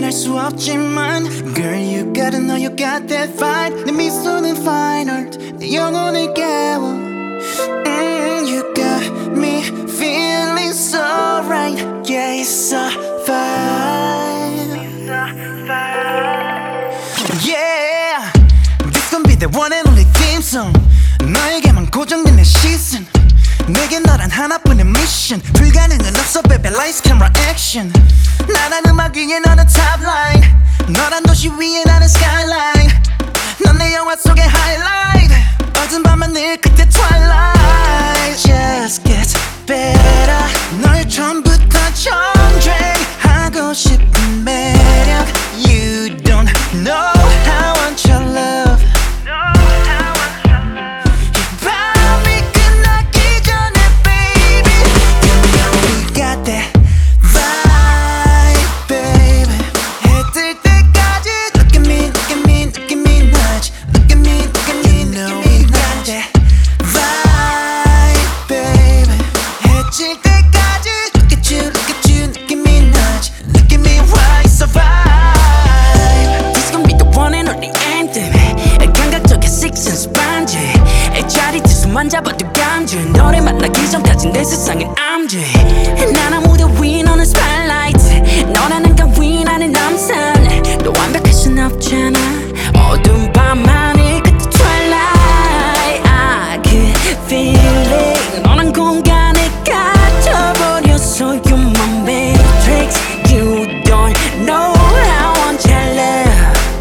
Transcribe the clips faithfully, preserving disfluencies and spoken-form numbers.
할 수 없지만 Girl you gotta know you got that fight 내 미소는 fine art 내 영혼을 깨워 mm, You got me feeling so right Yeah it's a vibe Yeah This gon' be the one and only theme song 너에게만 고정된 내 시선 내게 너란 하나뿐인 미션 불가능은 없어 baby lights camera action 나란 음악 위에 너는 top line 너란 도시 위에 나는 skyline 넌 내 영화 속의 highlight 어두운 밤하늘 끝에 twilight Just gets better 널 처음부터 정주행하고 싶은 매력 You don't know how I want your love 만잡아도 간주 너를 만나기 전까진 내 세상은 암주 난 아무도 위 너는 spotlight 너라는 가위 나는 남산 너 완벽할 순 없잖아 어두운 밤하늘 끝에 twilight 아 그 feeling 너란 공간에 갇혀버렸어 You're my matrix You don't know how I want your love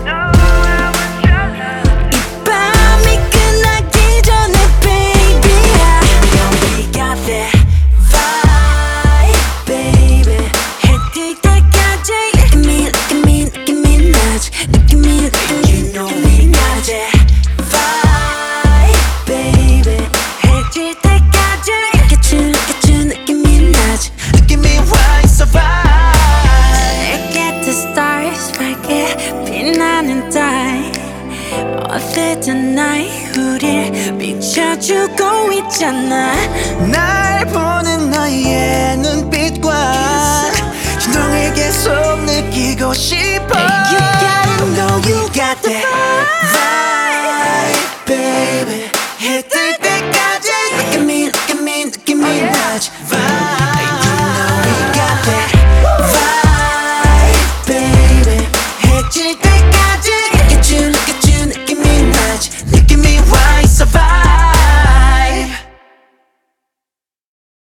어쨌든 나의 우릴 비춰주고 있잖아 날 보는 너의 눈빛